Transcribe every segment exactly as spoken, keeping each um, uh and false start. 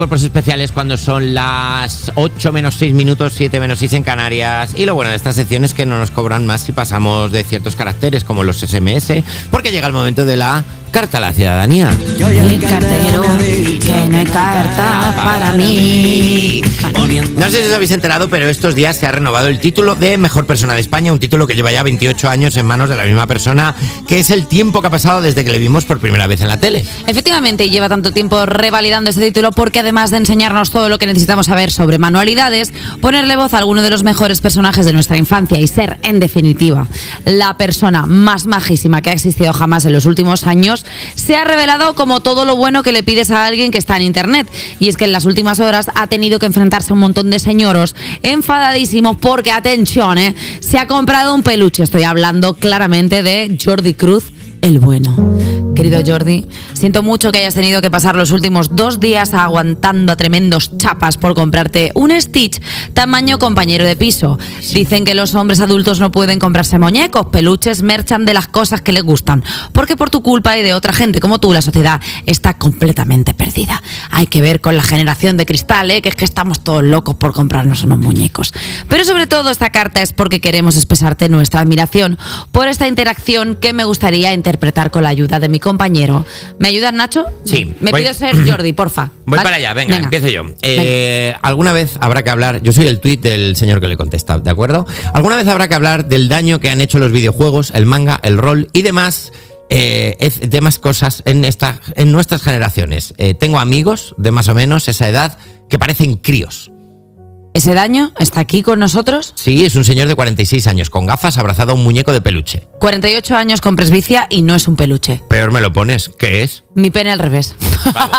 Cuerpos especiales cuando son las ocho menos seis minutos, siete menos seis en Canarias. Y lo bueno de esta sección es que no nos cobran más si pasamos de ciertos caracteres como los ese eme ese, porque llega el momento de la carta a la ciudadanía. El cartero, que no hay carta para mí. No sé si os habéis enterado, pero estos días se ha renovado el título de Mejor Persona de España, un título que lleva ya veintiocho años en manos de la misma persona, que es el tiempo que ha pasado desde que le vimos por primera vez en la tele. Efectivamente, lleva tanto tiempo revalidando este título porque además de enseñarnos todo lo que necesitamos saber sobre manualidades, ponerle voz a alguno de los mejores personajes de nuestra infancia y ser, en definitiva, la persona más majísima que ha existido jamás en los últimos años, se ha revelado como todo lo bueno que le pides a alguien que está en internet. Y es que en las últimas horas ha tenido que enfrentarse a un montón de señoros enfadadísimos porque, atención, ¿eh? se ha comprado un peluche. Estoy hablando claramente de Jordi Cruz, el bueno. Querido Jordi, siento mucho que hayas tenido que pasar los últimos dos días aguantando a tremendos chapas por comprarte un Stitch tamaño compañero de piso. Dicen que los hombres adultos no pueden comprarse muñecos, peluches, merchan de las cosas que les gustan, porque por tu culpa y de otra gente como tú la sociedad está completamente perdida. Hay que ver con la generación de cristal, ¿eh? que es que estamos todos locos por comprarnos unos muñecos. Pero sobre todo esta carta es porque queremos expresarte nuestra admiración por esta interacción que me gustaría interpretar con la ayuda de mi compañero. ¿Me ayudas, Nacho? Sí. Me voy... pido ser Jordi, porfa. Voy ¿vale? para allá, venga, venga. empiezo yo. Eh, alguna vez habrá que hablar, yo soy el tuit del señor que le contesta, ¿de acuerdo? Alguna vez habrá que hablar del daño que han hecho los videojuegos, el manga, el rol y demás, eh, demás cosas en, esta, en nuestras generaciones. Eh, tengo amigos de más o menos esa edad que parecen críos. ¿Ese daño está aquí con nosotros? Sí, es un señor de cuarenta y seis años, con gafas, abrazado a un muñeco de peluche. cuarenta y ocho años con presbicia y no es un peluche. Peor me lo pones, ¿qué es? Mi pene al revés. Bravo.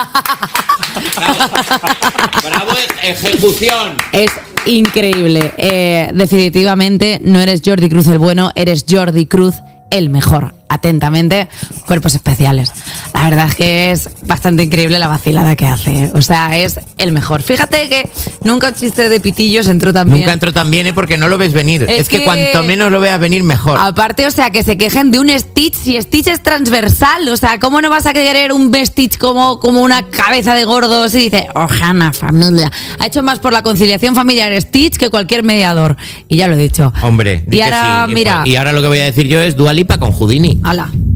Bravo. Bravo, ejecución. Es increíble. Eh, definitivamente no eres Jordi Cruz el bueno, eres Jordi Cruz el mejor. Atentamente, Cuerpos Especiales. La verdad es que es bastante increíble la vacilada que hace. O sea, es el mejor. Fíjate que nunca un chiste de pitillos entró tan bien. Nunca entró tan bien, ¿eh? Porque no lo ves venir. Es, es que, que cuanto menos lo veas venir, mejor. Aparte, o sea, que se quejen de un Stitch. Si Stitch es transversal, o sea, ¿cómo no vas a querer un Stitch como, como una cabeza de gordos? Y dice, ojana, familia. Ha hecho más por la conciliación familiar Stitch que cualquier mediador. Y ya lo he dicho. Hombre, y ahora, sí. mira. Y ahora lo que voy a decir yo es Dua Lipa con Houdini. Hala.